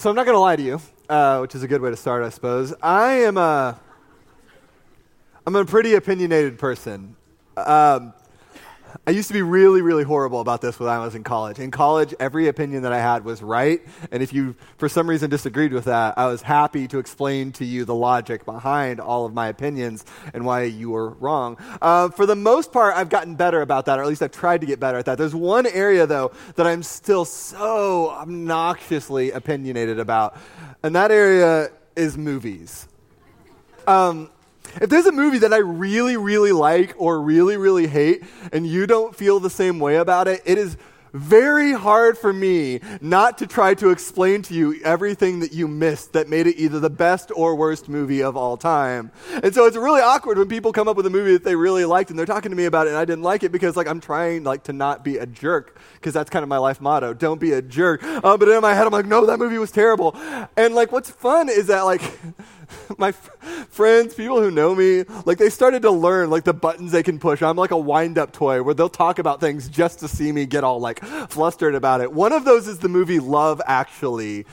So I'm not going to lie to you, which is a good way to start, I suppose. I'm a pretty opinionated person. I used to be really, really horrible about this when I was in college. In college, every opinion that I had was right, and if you, for some reason, disagreed with that, I was happy to explain to you the logic behind all of my opinions and why you were wrong. For the most part, I've gotten better about that, or at least I've tried to get better at that. There's one area, though, that I'm still so obnoxiously opinionated about, and that area is movies. If there's a movie that I really, really like or really, really hate, and you don't feel the same way about it, it is very hard for me not to try to explain to you everything that you missed that made it either the best or worst movie of all time. And so it's really awkward when people come up with a movie that they really liked and they're talking to me about it and I didn't like it because I'm trying to not be a jerk, because that's kind of my life motto, don't be a jerk. But in my head I'm like, no, that movie was terrible. And what's fun is that my friends, people who know me, they started to learn the buttons they can push. I'm like a wind-up toy where they'll talk about things just to see me get all flustered about it. One of those is the movie Love Actually.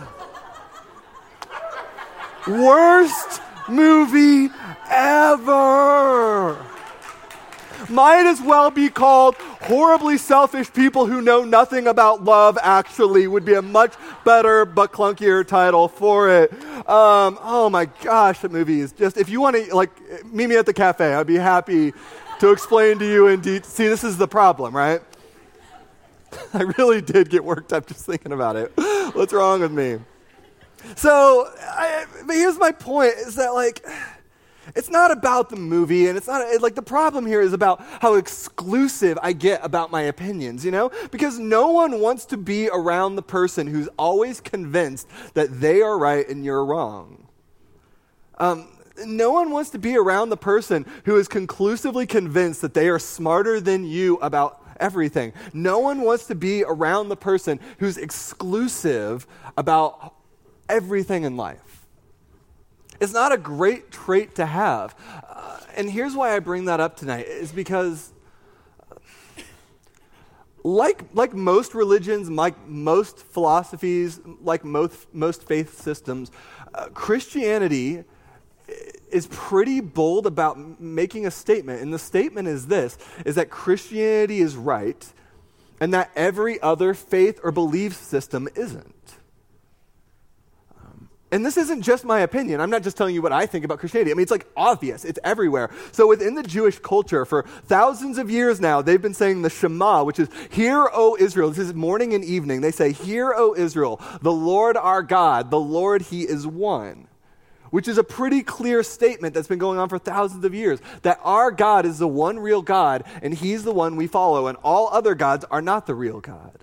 Worst movie ever. Might as well be called Horribly Selfish People Who Know Nothing About Love Actually would be a much better but clunkier title for it. Oh my gosh, that movie is just, if you want to meet me at the cafe, I'd be happy to explain to you in detail. See, this is the problem, right? I really did get worked up just thinking about it. What's wrong with me? So, but here's my point, is that it's not about the movie, and it's not, the problem here is about how exclusive I get about my opinions, Because no one wants to be around the person who's always convinced that they are right and you're wrong. No one wants to be around the person who is conclusively convinced that they are smarter than you about everything. No one wants to be around the person who's exclusive about everything in life. It's not a great trait to have. And here's why I bring that up tonight, is because like most religions, like most philosophies, like most faith systems, Christianity is pretty bold about making a statement. And the statement is this, is that Christianity is right and that every other faith or belief system isn't. And this isn't just my opinion. I'm not just telling you what I think about Christianity. I mean, it's obvious. It's everywhere. So within the Jewish culture, for thousands of years now, they've been saying the Shema, which is, Hear, O Israel. This is morning and evening. They say, Hear, O Israel, the Lord our God, the Lord, He is one. Which is a pretty clear statement that's been going on for thousands of years, that our God is the one real God, and He's the one we follow, and all other gods are not the real God.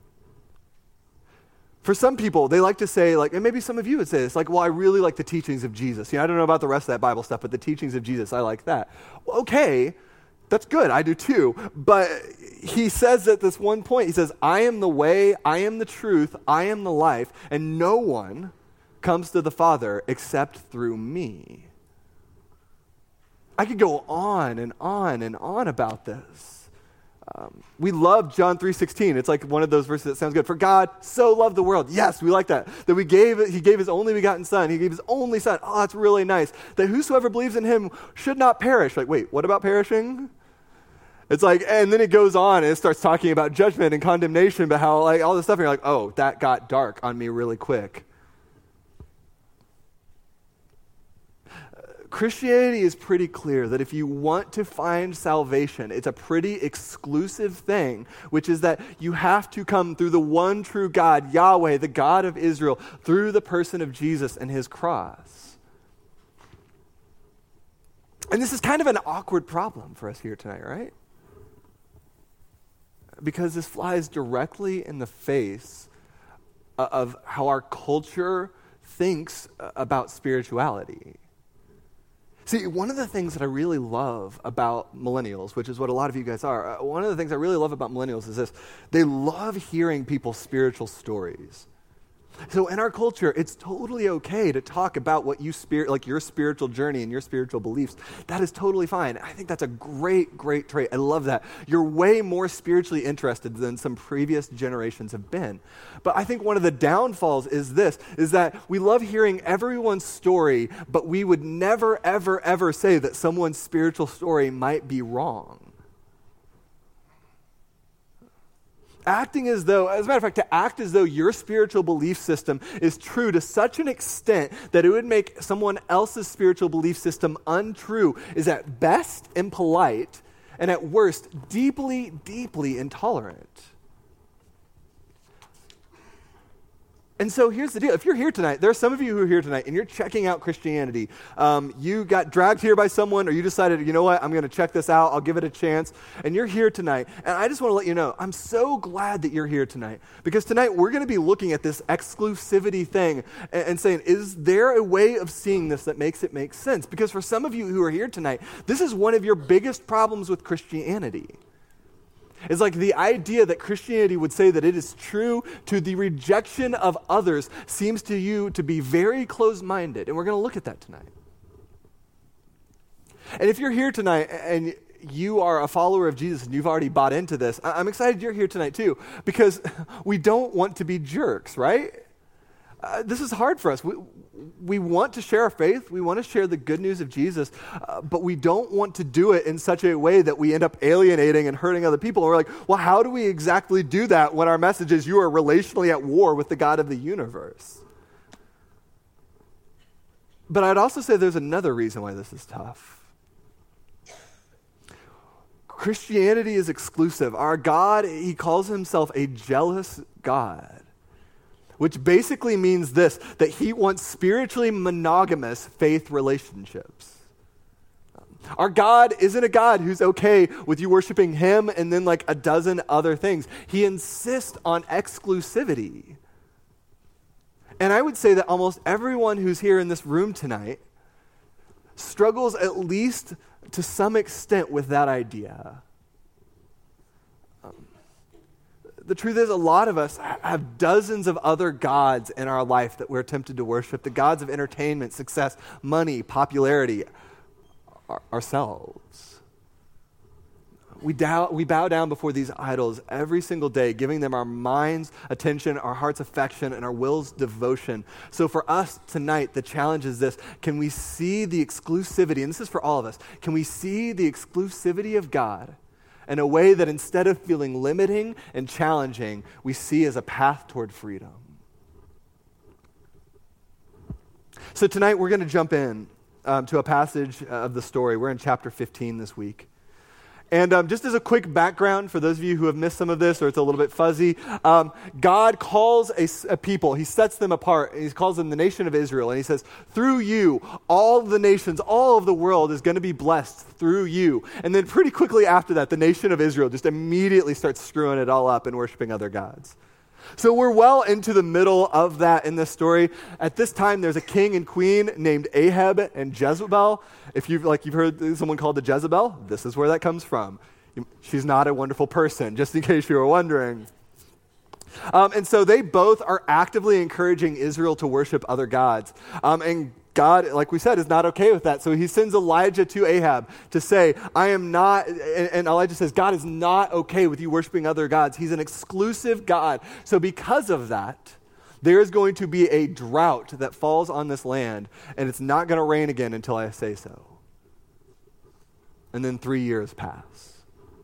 For some people, they like to say, and maybe some of you would say this, well, I really like the teachings of Jesus. I don't know about the rest of that Bible stuff, but the teachings of Jesus, I like that. Well, okay, that's good, I do too. But he says at this one point, he says, I am the way, I am the truth, I am the life, and no one comes to the Father except through me. I could go on and on and on about this. We love John 3:16. It's one of those verses that sounds good. For God so loved the world. Yes, we like that. That He gave His only begotten Son. He gave His only Son. Oh, that's really nice. That whosoever believes in Him should not perish. Wait, what about perishing? It's and then it goes on and it starts talking about judgment and condemnation, but how all this stuff, and you're oh, that got dark on me really quick. Christianity is pretty clear that if you want to find salvation, it's a pretty exclusive thing, which is that you have to come through the one true God, Yahweh, the God of Israel, through the person of Jesus and His cross. And this is kind of an awkward problem for us here tonight, right? Because this flies directly in the face of how our culture thinks about spirituality. See, one of the things that I really love about millennials, which is what a lot of you guys are, one of the things I really love about millennials is this. They love hearing people's spiritual stories. So in our culture, it's totally okay to talk about what like your spiritual journey and your spiritual beliefs. That is totally fine. I think that's a great, great trait. I love that. You're way more spiritually interested than some previous generations have been. But I think one of the downfalls is that we love hearing everyone's story, but we would never, ever, ever say that someone's spiritual story might be wrong. Acting as though, as a matter of fact, to act as though your spiritual belief system is true to such an extent that it would make someone else's spiritual belief system untrue is at best impolite and at worst deeply, deeply intolerant. And so here's the deal. If you're here tonight, there are some of you who are here tonight and you're checking out Christianity. You got dragged here by someone or you decided, you know what, I'm going to check this out. I'll give it a chance. And you're here tonight. And I just want to let you know, I'm so glad that you're here tonight. Because tonight we're going to be looking at this exclusivity thing and saying, is there a way of seeing this that makes it make sense? Because for some of you who are here tonight, this is one of your biggest problems with Christianity. It's like the idea that Christianity would say that it is true to the rejection of others seems to you to be very closed-minded, and we're going to look at that tonight. And if you're here tonight and you are a follower of Jesus and you've already bought into this, I'm excited you're here tonight too, because we don't want to be jerks, right? This is hard for us. We want to share our faith. We want to share the good news of Jesus, but we don't want to do it in such a way that we end up alienating and hurting other people. And we're like, well, how do we exactly do that when our message is you are relationally at war with the God of the universe? But I'd also say there's another reason why this is tough. Christianity is exclusive. Our God, he calls himself a jealous God. Which basically means this, that he wants spiritually monogamous faith relationships. Our God isn't a God who's okay with you worshiping him and then like a dozen other things. He insists on exclusivity. And I would say that almost everyone who's here in this room tonight struggles at least to some extent with that idea. The truth is, a lot of us have dozens of other gods in our life that we're tempted to worship. The gods of entertainment, success, money, popularity, ourselves. We bow down before these idols every single day, giving them our mind's attention, our heart's affection, and our will's devotion. So for us tonight, the challenge is this. Can we see the exclusivity, and this is for all of us, can we see the exclusivity of God in a way that instead of feeling limiting and challenging, we see as a path toward freedom? So tonight we're going to jump in to a passage of the story. We're in chapter 15 this week. And just as a quick background for those of you who have missed some of this or it's a little bit fuzzy, God calls a people. He sets them apart. And he calls them the nation of Israel. And he says, through you, all the nations, all of the world is going to be blessed through you. And then pretty quickly after that, the nation of Israel just immediately starts screwing it all up and worshiping other gods. So we're well into the middle of that in this story. At this time, there's a king and queen named Ahab and Jezebel. If you've heard someone called the Jezebel, this is where that comes from. She's not a wonderful person, just in case you were wondering. And so they both are actively encouraging Israel to worship other gods. And God, like we said, is not okay with that. So he sends Elijah to Ahab to say, I am not, and Elijah says, God is not okay with you worshiping other gods. He's an exclusive God. So because of that, there is going to be a drought that falls on this land, and it's not going to rain again until I say so. And then 3 years pass.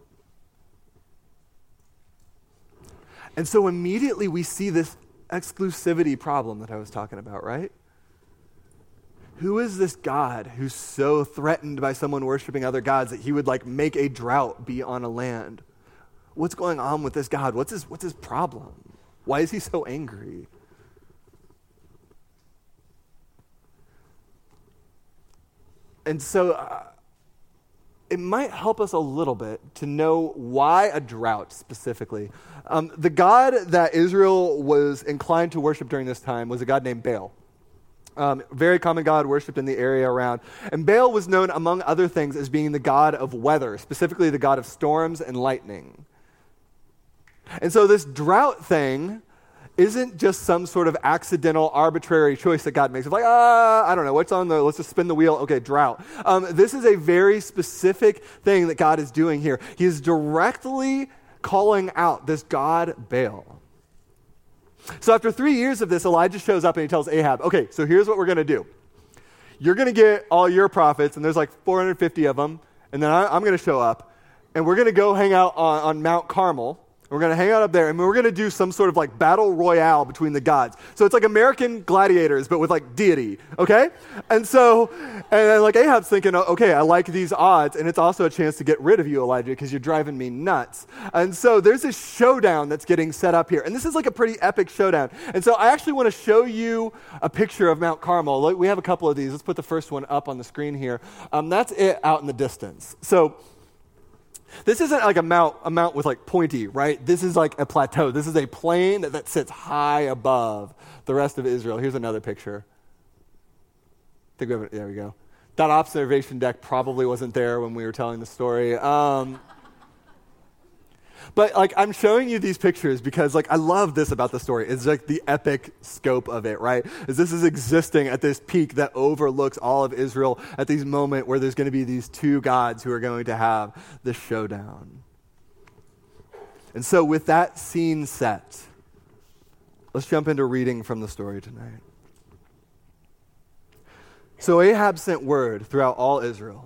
And so immediately we see this exclusivity problem that I was talking about, right? Who is this God who's so threatened by someone worshiping other gods that he would like make a drought be on a land? What's going on with this God? What's his problem? Why is he so angry? And so it might help us a little bit to know why a drought specifically. The God that Israel was inclined to worship during this time was a God named Baal. Very common god worshipped in the area around. And Baal was known, among other things, as being the god of weather, specifically the god of storms and lightning. And so this drought thing isn't just some sort of accidental, arbitrary choice that God makes. It's like, I don't know, what's on let's just spin the wheel. Okay, drought. This is a very specific thing that God is doing here. He is directly calling out this god Baal. So after 3 years of this, Elijah shows up and he tells Ahab, okay, so here's what we're going to do. You're going to get all your prophets, and there's like 450 of them, and then I'm going to show up, and we're going to go hang out on Mount Carmel. We're going to hang out up there, and we're going to do some sort of like battle royale between the gods. So it's like American Gladiators, but with like deity, okay? And then like Ahab's thinking, okay, I like these odds, and it's also a chance to get rid of you, Elijah, because you're driving me nuts. And so there's this showdown that's getting set up here, and this is like a pretty epic showdown. And so I actually want to show you a picture of Mount Carmel. We have a couple of these. Let's put the first one up on the screen here. That's it out in the distance. So this isn't like a mount with like pointy, right? This is like a plateau. This is a plain that sits high above the rest of Israel. Here's another picture. There we go. That observation deck probably wasn't there when we were telling the story. But like I'm showing you these pictures because like I love this about the story. It's like the epic scope of it, right? This is existing at this peak that overlooks all of Israel at this moment where there's going to be these two gods who are going to have this showdown. And so with that scene set, let's jump into reading from the story tonight. So Ahab sent word throughout all Israel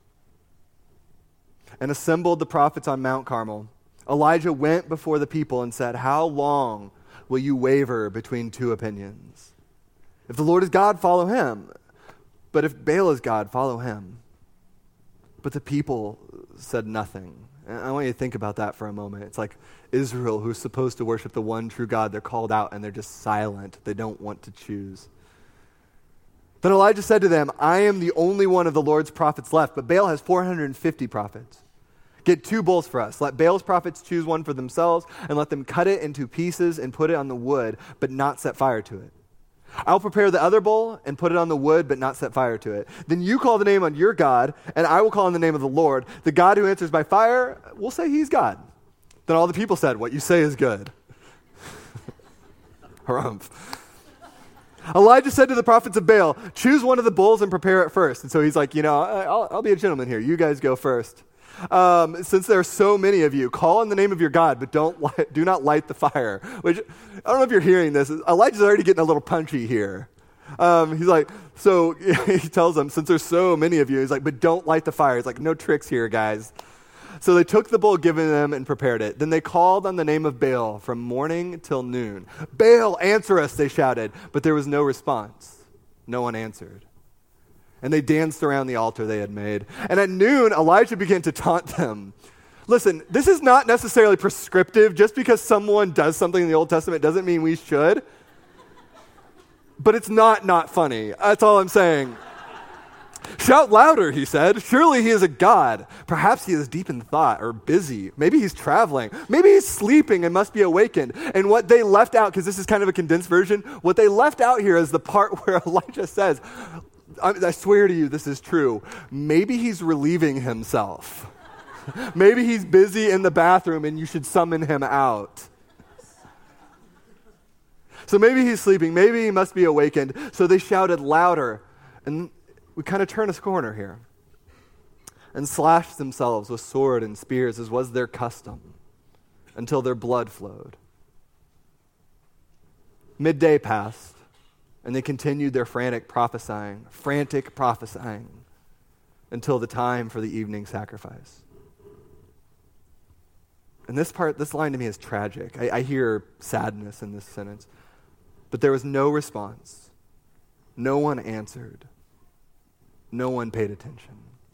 and assembled the prophets on Mount Carmel. Elijah went before the people and said, how long will you waver between two opinions? If the Lord is God, follow him. But if Baal is God, follow him. But the people said nothing. And I want you to think about that for a moment. It's like Israel, who's supposed to worship the one true God, they're called out and they're just silent. They don't want to choose. Then Elijah said to them, I am the only one of the Lord's prophets left, but Baal has 450 prophets. Get 2 bulls for us. Let Baal's prophets choose one for themselves, and let them cut it into pieces and put it on the wood, but not set fire to it. I'll prepare the other bull and put it on the wood, but not set fire to it. Then you call the name on your God, and I will call on the name of the Lord. The God who answers by fire, we'll say he's God. Then all the people said, what you say is good. Harumph. Elijah said to the prophets of Baal, choose one of the bulls and prepare it first. And so he's like, I'll be a gentleman here. You guys go first. Since there are so many of you, call on the name of your God, but do not light the fire. Which, I don't know if you're hearing this. Elijah's already getting a little punchy here. He's like, so he tells them, since there's so many of you, he's like, but don't light the fire. He's like, no tricks here, guys. So they took the bull given them and prepared it. Then they called on the name of Baal from morning till noon. Baal, answer us, they shouted. But there was no response. No one answered. And they danced around the altar they had made. And at noon, Elijah began to taunt them. Listen, this is not necessarily prescriptive. Just because someone does something in the Old Testament doesn't mean we should. But it's not funny. That's all I'm saying. Shout louder, he said. Surely he is a god. Perhaps he is deep in thought or busy. Maybe he's traveling. Maybe he's sleeping and must be awakened. And what they left out, because this is kind of a condensed version, what they left out here is the part where Elijah says, I swear to you, this is true. Maybe he's relieving himself. Maybe he's busy in the bathroom and you should summon him out. So maybe he's sleeping. Maybe he must be awakened. So they shouted louder. And we kind of turn a corner here. And slashed themselves with sword and spears as was their custom until their blood flowed. Midday passed. And they continued their frantic prophesying until the time for the evening sacrifice. And this line to me is tragic. I hear sadness in this sentence. But there was no response. No one answered. No one paid attention.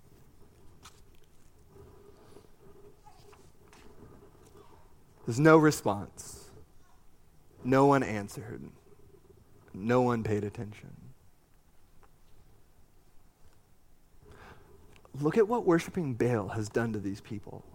There's no response. No one answered. No one paid attention. Look at what worshiping Baal has done to these people.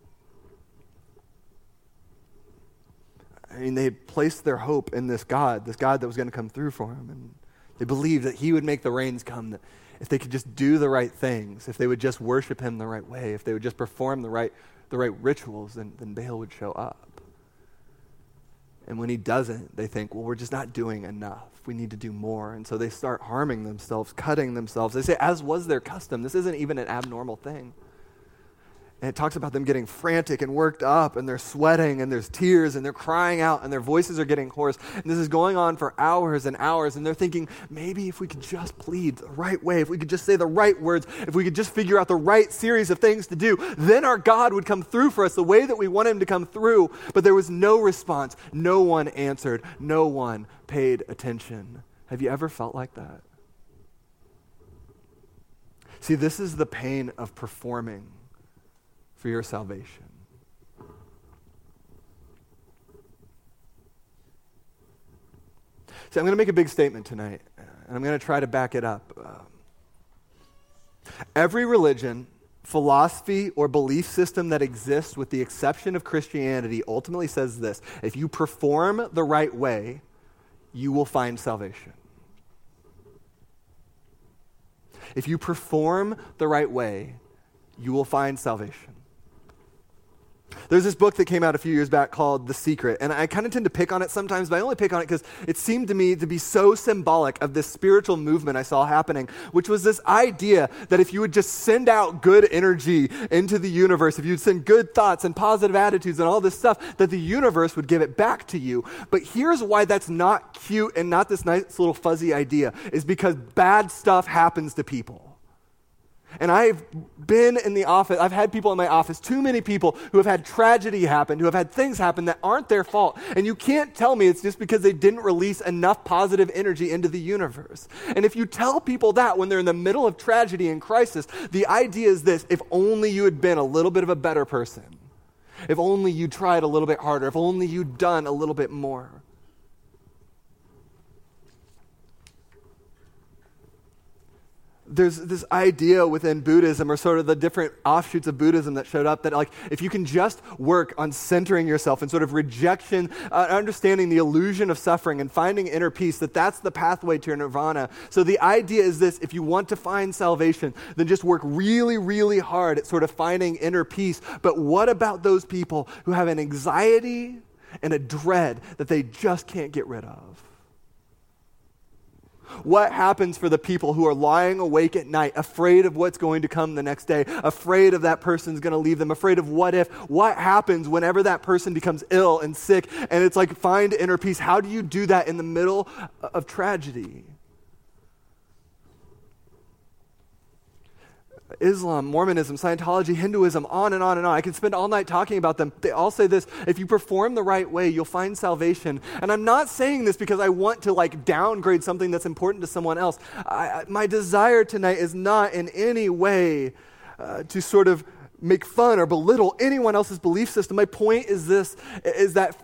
I mean, they placed their hope in this God that was going to come through for them. And they believed that he would make the rains come, that if they could just do the right things, if they would just worship him the right way, if they would just perform the right rituals, then Baal would show up. And when he doesn't, they think, well, we're just not doing enough. We need to do more. And so they start harming themselves, cutting themselves. They say, as was their custom, this isn't even an abnormal thing. And it talks about them getting frantic and worked up, and they're sweating, and there's tears, and they're crying out, and their voices are getting hoarse. And this is going on for hours and hours, and they're thinking, maybe if we could just plead the right way, if we could just say the right words, if we could just figure out the right series of things to do, then our God would come through for us the way that we want him to come through. But there was no response. No one answered. No one paid attention. Have you ever felt like that? See, this is the pain of performing for your salvation. So I'm going to make a big statement tonight, and I'm going to try to back it up. Every religion, philosophy, or belief system that exists, with the exception of Christianity, ultimately says this: if you perform the right way, you will find salvation. If you perform the right way, you will find salvation. There's this book that came out a few years back called The Secret, and I kind of tend to pick on it sometimes, but I only pick on it because it seemed to me to be so symbolic of this spiritual movement I saw happening, which was this idea that if you would just send out good energy into the universe, if you'd send good thoughts and positive attitudes and all this stuff, that the universe would give it back to you. But here's why that's not cute and not this nice little fuzzy idea, is because bad stuff happens to people. And I've been in the office, I've had people in my office, too many people who have had tragedy happen, who have had things happen that aren't their fault. And you can't tell me it's just because they didn't release enough positive energy into the universe. And if you tell people that when they're in the middle of tragedy and crisis, the idea is this: if only you had been a little bit of a better person, if only you tried a little bit harder, if only you'd done a little bit more. There's this idea within Buddhism, or sort of the different offshoots of Buddhism that showed up, that like if you can just work on centering yourself and sort of rejection, understanding the illusion of suffering and finding inner peace, that's the pathway to your nirvana. So the idea is this: if you want to find salvation, then just work really, really hard at sort of finding inner peace. But what about those people who have an anxiety and a dread that they just can't get rid of? What happens for the people who are lying awake at night, afraid of what's going to come the next day, afraid of that person's going to leave them, afraid of what if? What happens whenever that person becomes ill and sick, and it's like, find inner peace? How do you do that in the middle of tragedy? Islam, Mormonism, Scientology, Hinduism, on and on and on. I can spend all night talking about them. They all say this: if you perform the right way, you'll find salvation. And I'm not saying this because I want to like downgrade something that's important to someone else. My desire tonight is not in any way to sort of make fun or belittle anyone else's belief system. My point is this, is that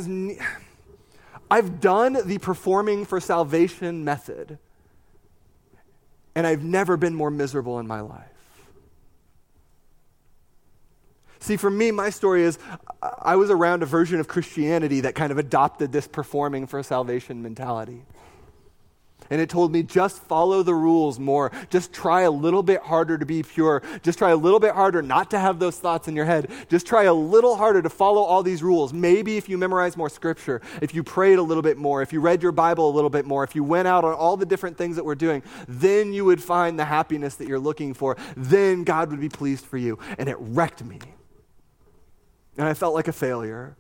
I've done the performing for salvation method, and I've never been more miserable in my life. See, for me, my story is I was around a version of Christianity that kind of adopted this performing for salvation mentality. And it told me, just follow the rules more. Just try a little bit harder to be pure. Just try a little bit harder not to have those thoughts in your head. Just try a little harder to follow all these rules. Maybe if you memorize more scripture, if you prayed a little bit more, if you read your Bible a little bit more, if you went out on all the different things that we're doing, then you would find the happiness that you're looking for. Then God would be pleased for you. And it wrecked me. And I felt like a failure.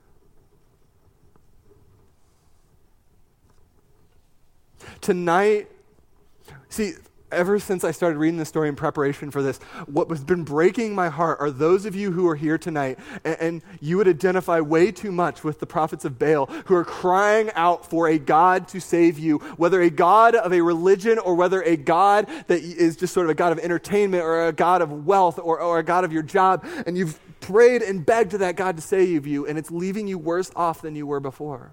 Tonight, see, ever since I started reading this story in preparation for this, what has been breaking my heart are those of you who are here tonight, and you would identify way too much with the prophets of Baal, who are crying out for a God to save you, whether a God of a religion or whether a God that is just sort of a God of entertainment or a God of wealth or a God of your job, and you've prayed and begged to that God to save you, and it's leaving you worse off than you were before.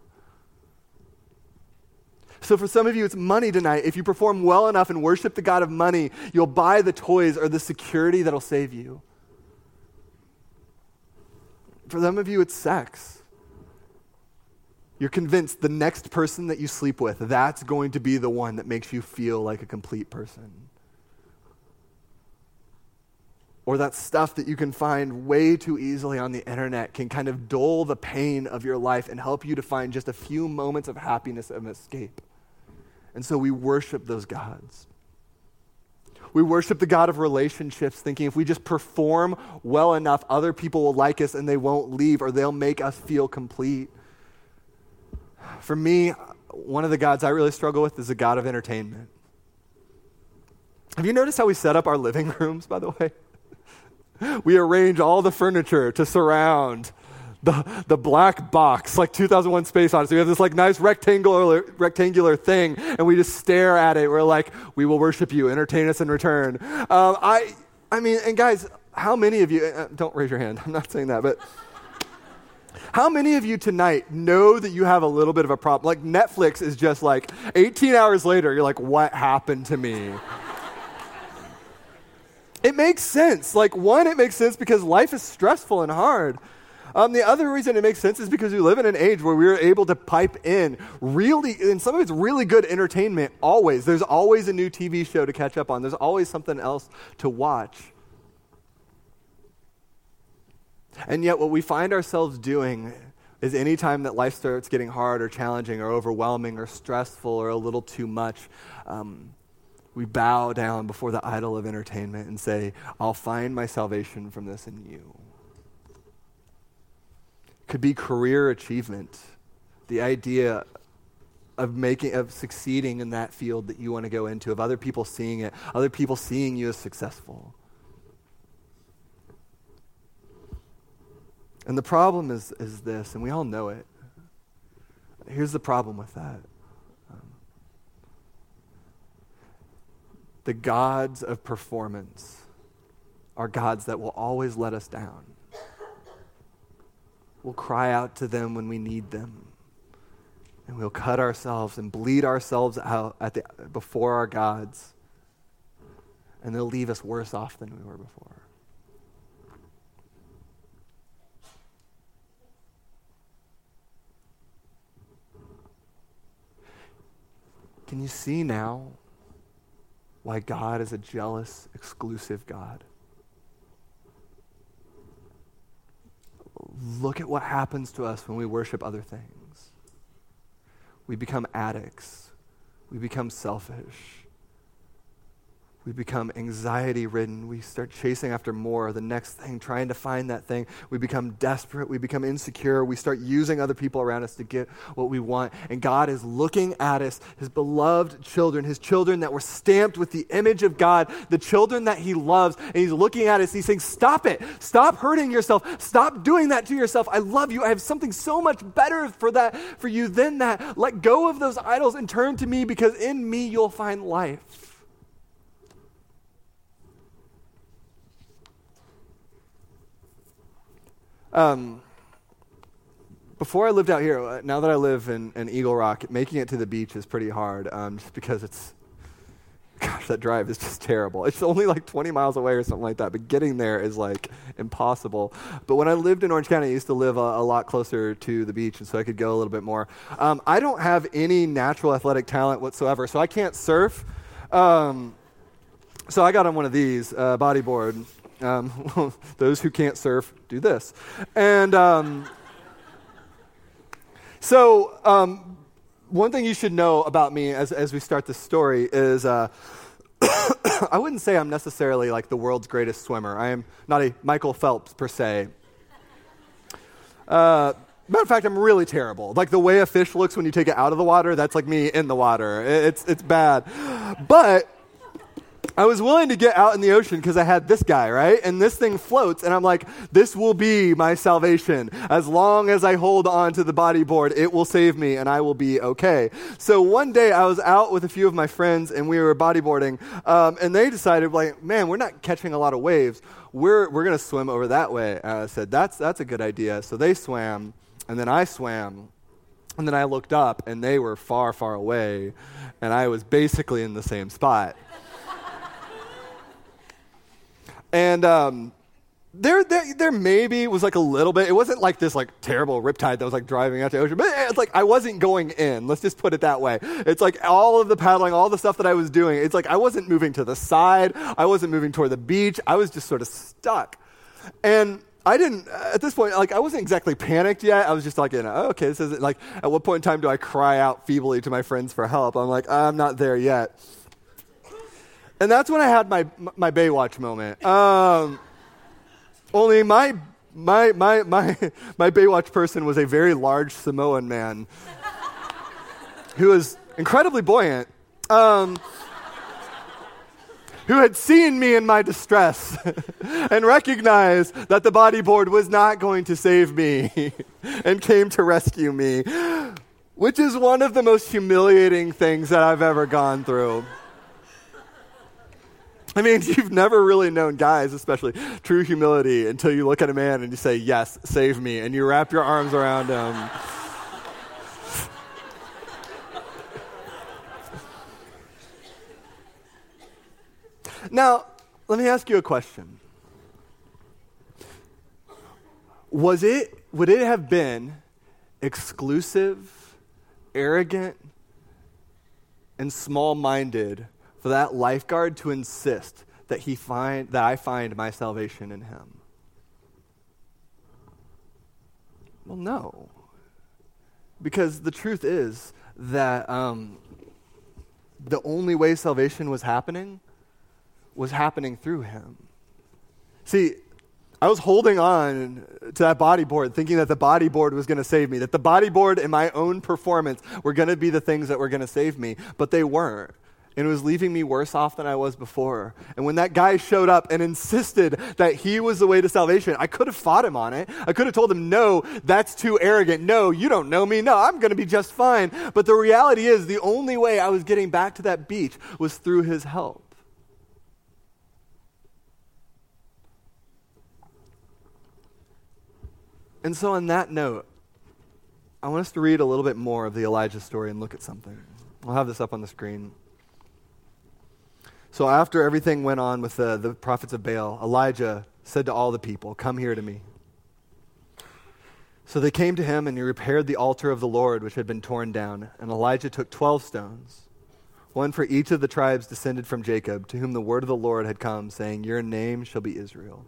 So for some of you, it's money tonight. If you perform well enough and worship the God of money, you'll buy the toys or the security that'll save you. For some of you, it's sex. You're convinced the next person that you sleep with, that's going to be the one that makes you feel like a complete person. or that stuff that you can find way too easily on the internet can kind of dull the pain of your life and help you to find just a few moments of happiness and escape. And so we worship those gods. We worship the God of relationships, thinking if we just perform well enough, other people will like us and they won't leave, or they'll make us feel complete. For me, one of the gods I really struggle with is the God of entertainment. Have you noticed how we set up our living rooms, by the way? We arrange all the furniture to surround the black box, like 2001 Space Odyssey. We have this like nice rectangular thing, and we just stare at it. We're like, we will worship you, entertain us in return. I mean, and guys, how many of you, don't raise your hand, I'm not saying that, but how many of you tonight know that you have a little bit of a problem? Like Netflix is just like 18 hours later, you're like, what happened to me? It makes sense. Like, one, it makes sense because life is stressful and hard. The other reason it makes sense is because we live in an age where we're able to pipe in really, and some of it's really good entertainment always. There's always a new TV show to catch up on. There's always something else to watch. And yet what we find ourselves doing is anytime that life starts getting hard or challenging or overwhelming or stressful or a little too much, we bow down before the idol of entertainment and say, I'll find my salvation from this in you. Could be career achievement, the idea of succeeding in that field that you want to go into, of other people seeing it, other people seeing you as successful. And the problem is this, and we all know it. Here's the problem with that. The gods of performance are gods that will always let us down. We'll cry out to them when we need them. And we'll cut ourselves and bleed ourselves out before our gods. And they'll leave us worse off than we were before. Can you see now why God is a jealous, exclusive God? Look at what happens to us when we worship other things. We become addicts. We become selfish. We become anxiety-ridden. We start chasing after more, the next thing, trying to find that thing. We become desperate. We become insecure. We start using other people around us to get what we want. And God is looking at us, his beloved children, his children that were stamped with the image of God, the children that he loves. And he's looking at us. He's saying, stop it. Stop hurting yourself. Stop doing that to yourself. I love you. I have something so much better for you than that. Let go of those idols and turn to me, because in me you'll find life. Before I lived out here, now that I live in Eagle Rock, making it to the beach is pretty hard, just because that drive is just terrible. It's only like 20 miles away or something like that, but getting there is like impossible. But when I lived in Orange County, I used to live a lot closer to the beach, and so I could go a little bit more. I don't have any natural athletic talent whatsoever, so I can't surf. So I got on one of these, bodyboard. Those who can't surf do this. And one thing you should know about me as we start this story is I wouldn't say I'm necessarily like the world's greatest swimmer. I am not a Michael Phelps per se. Matter of fact, I'm really terrible. Like the way a fish looks when you take it out of the water, that's like me in the water. It's bad. But I was willing to get out in the ocean because I had this guy, right? And this thing floats, and I'm like, this will be my salvation. As long as I hold on to the bodyboard, it will save me, and I will be okay. So one day, I was out with a few of my friends, and we were bodyboarding, and they decided, like, man, we're not catching a lot of waves. We're going to swim over that way. I said, that's a good idea. So they swam, and then I swam, and then I looked up, and they were far, far away, and I was basically in the same spot. And There maybe was like a little bit. It wasn't like this like terrible riptide that was like driving out to the ocean, but it's like I wasn't going in. Let's just put it that way. It's like all of the paddling, all the stuff that I was doing, it's like I wasn't moving to the side. I wasn't moving toward the beach. I was just sort of stuck. And I didn't, at this point, like I wasn't exactly panicked yet. I was just like, okay, this isn't like, at what point in time do I cry out feebly to my friends for help? I'm like, I'm not there yet. And that's when I had my Baywatch moment. Only my Baywatch person was a very large Samoan man who was incredibly buoyant, who had seen me in my distress and recognized that the bodyboard was not going to save me and came to rescue me, which is one of the most humiliating things that I've ever gone through. I mean, you've never really known guys, especially true humility, until you look at a man and you say, yes, save me, and you wrap your arms around him. Now, let me ask you a question. Would it have been exclusive, arrogant, and small-minded for that lifeguard to insist that I find my salvation in him? Well, no. Because the truth is that the only way salvation was happening through him. See, I was holding on to that bodyboard, thinking that the bodyboard was going to save me, that the bodyboard and my own performance were going to be the things that were going to save me, but they weren't. And it was leaving me worse off than I was before. And when that guy showed up and insisted that he was the way to salvation, I could have fought him on it. I could have told him, no, that's too arrogant. No, you don't know me. No, I'm going to be just fine. But the reality is the only way I was getting back to that beach was through his help. And so on that note, I want us to read a little bit more of the Elijah story and look at something. I'll have this up on the screen. So after everything went on with the prophets of Baal, Elijah said to all the people, "Come here to me." So they came to him, and he repaired the altar of the Lord, which had been torn down. And Elijah took 12 stones, one for each of the tribes descended from Jacob, to whom the word of the Lord had come, saying, "Your name shall be Israel."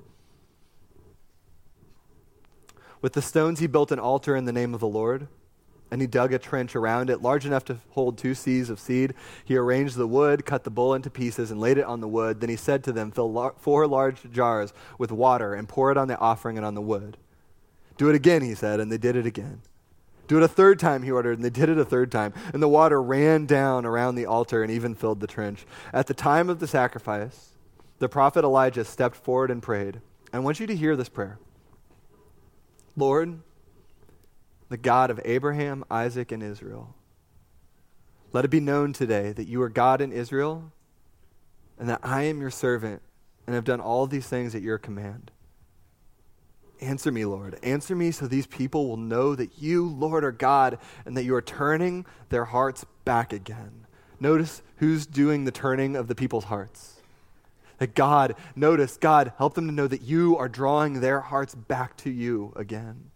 With the stones he built an altar in the name of the Lord, and he dug a trench around it, large enough to hold 2 seahs of seed. He arranged the wood, cut the bull into pieces, and laid it on the wood. Then he said to them, "Fill 4 large jars with water and pour it on the offering and on the wood." "Do it again," he said, and they did it again. "Do it a third time," he ordered, and they did it a third time. And the water ran down around the altar and even filled the trench. At the time of the sacrifice, the prophet Elijah stepped forward and prayed. I want you to hear this prayer. "Lord, the God of Abraham, Isaac, and Israel, let it be known today that you are God in Israel, and that I am your servant, and have done all these things at your command. Answer me, Lord. Answer me so these people will know that you, Lord, are God, and that you are turning their hearts back again." Notice who's doing the turning of the people's hearts. That God, notice, God, help them to know that you are drawing their hearts back to you again.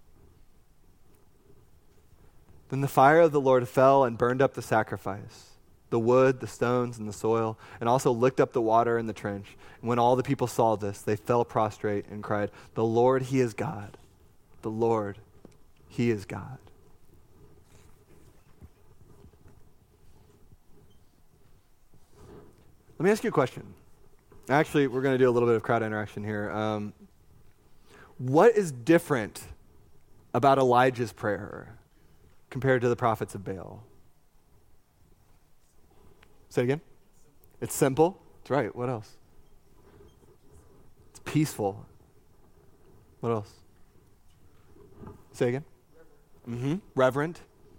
Then the fire of the Lord fell and burned up the sacrifice, the wood, the stones, and the soil, and also licked up the water in the trench. And when all the people saw this, they fell prostrate and cried, "The Lord, He is God. The Lord, He is God." Let me ask you a question. Actually, we're going to do a little bit of crowd interaction here. What is different about Elijah's prayer compared to the prophets of Baal? Say it again. It's simple. That's right. What else? It's peaceful. What else? Say again. Reverent.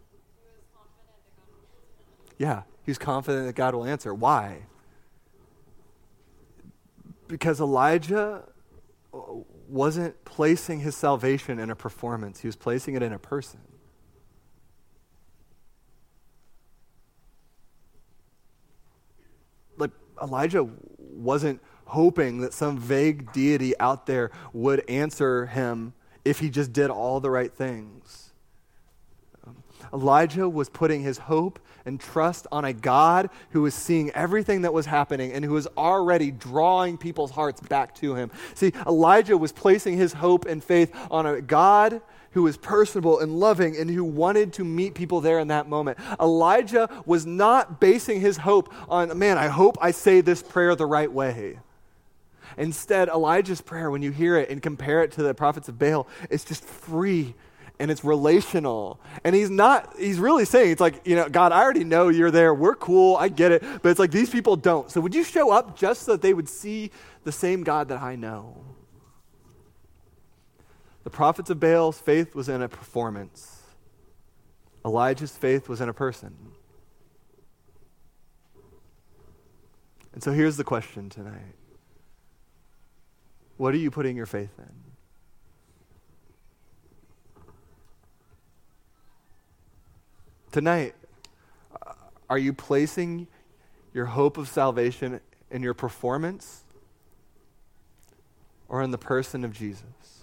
Yeah, he was confident that God will answer. Why? Because Elijah wasn't placing his salvation in a performance. He was placing it in a person. Like Elijah wasn't hoping that some vague deity out there would answer him if he just did all the right things. Elijah was putting his hope and trust on a God who was seeing everything that was happening and who was already drawing people's hearts back to him. See, Elijah was placing his hope and faith on a God who was personable and loving and who wanted to meet people there in that moment. Elijah was not basing his hope on, man, I hope I say this prayer the right way. Instead, Elijah's prayer, when you hear it and compare it to the prophets of Baal, it's just free and it's relational. And he's really saying, it's like, God, I already know you're there. We're cool. I get it. But it's like these people don't. So would you show up just so that they would see the same God that I know? The prophets of Baal's faith was in a performance. Elijah's faith was in a person. And so here's the question tonight. What are you putting your faith in? Tonight, are you placing your hope of salvation in your performance or in the person of Jesus?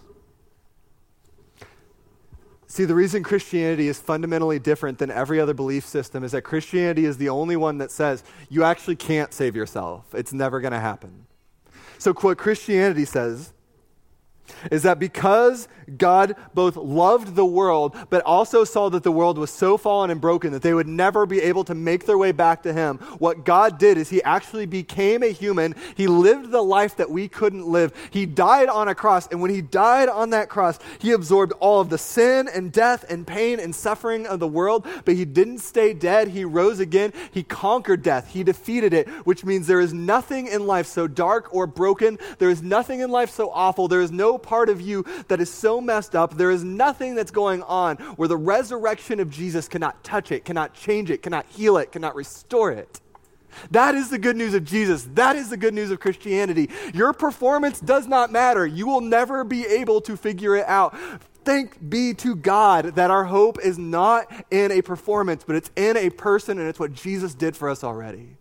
See, the reason Christianity is fundamentally different than every other belief system is that Christianity is the only one that says you actually can't save yourself. It's never going to happen. So what Christianity says is that because God both loved the world, but also saw that the world was so fallen and broken that they would never be able to make their way back to him, what God did is he actually became a human. He lived the life that we couldn't live. He died on a cross, and when he died on that cross, he absorbed all of the sin and death and pain and suffering of the world, but he didn't stay dead. He rose again. He conquered death. He defeated it, which means there is nothing in life so dark or broken. There is nothing in life so awful. There is no part of you that is so messed up. There is nothing that's going on where the resurrection of Jesus cannot touch it, cannot change it, cannot heal it, cannot restore it. That is the good news of Jesus. That is the good news of Christianity. Your performance does not matter. You will never be able to figure it out. Thank be to God that our hope is not in a performance, but it's in a person, and it's what Jesus did for us already.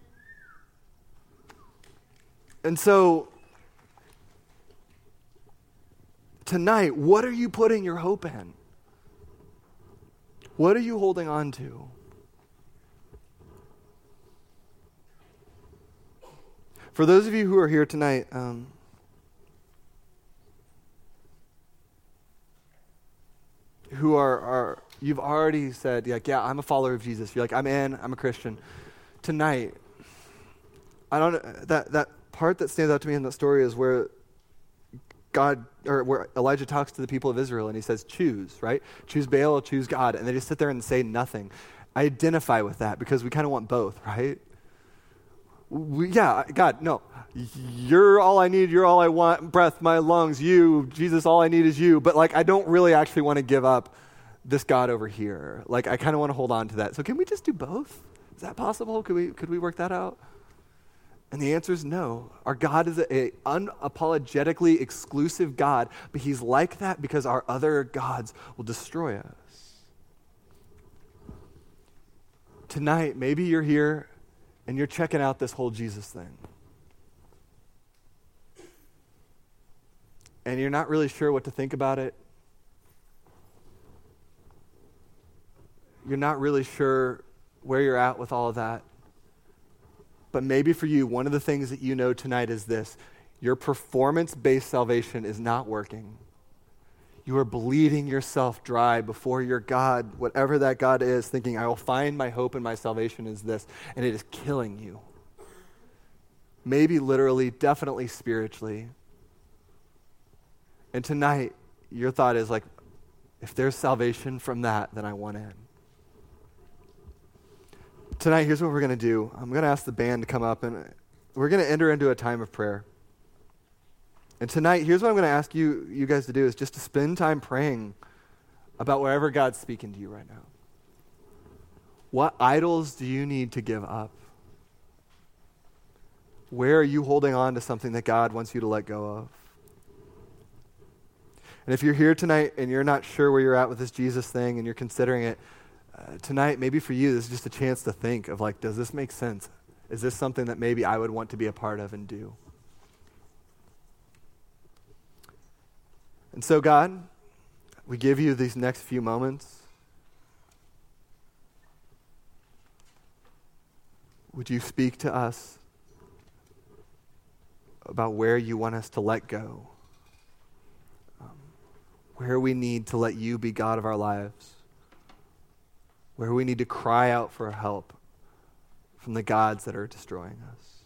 And so, tonight, what are you putting your hope in? What are you holding on to? For those of you who are here tonight, who are you've already said, yeah, I'm a follower of Jesus. You're like, I'm a Christian. Tonight, I don't know, that part that stands out to me in that story is where where Elijah talks to the people of Israel and he says, choose, right? Choose Baal or choose God. And they just sit there and say nothing. I identify with that because we kind of want both, right? God, no. You're all I need. You're all I want. Breath, my lungs, you. Jesus, all I need is you. But I don't really actually want to give up this God over here. I kind of want to hold on to that. So can we just do both? Is that possible? Could we work that out? And the answer is no. Our God is an unapologetically exclusive God, but he's like that because our other gods will destroy us. Tonight, maybe you're here and you're checking out this whole Jesus thing. And you're not really sure what to think about it. You're not really sure where you're at with all of that. But maybe for you, one of the things that you know tonight is this. Your performance-based salvation is not working. You are bleeding yourself dry before your God, whatever that God is, thinking, I will find my hope and my salvation is this, and it is killing you. Maybe literally, definitely spiritually. And tonight, your thought is if there's salvation from that, then I want in. Tonight, here's what we're going to do. I'm going to ask the band to come up, and we're going to enter into a time of prayer. And tonight, here's what I'm going to ask you guys to do is just to spend time praying about wherever God's speaking to you right now. What idols do you need to give up? Where are you holding on to something that God wants you to let go of? And if you're here tonight and you're not sure where you're at with this Jesus thing and you're considering it, tonight, maybe for you, this is just a chance to think of does this make sense? Is this something that maybe I would want to be a part of and do? And so, God, we give you these next few moments. Would you speak to us about where you want us to let go? Where we need to let you be God of our lives? Where we need to cry out for help from the gods that are destroying us?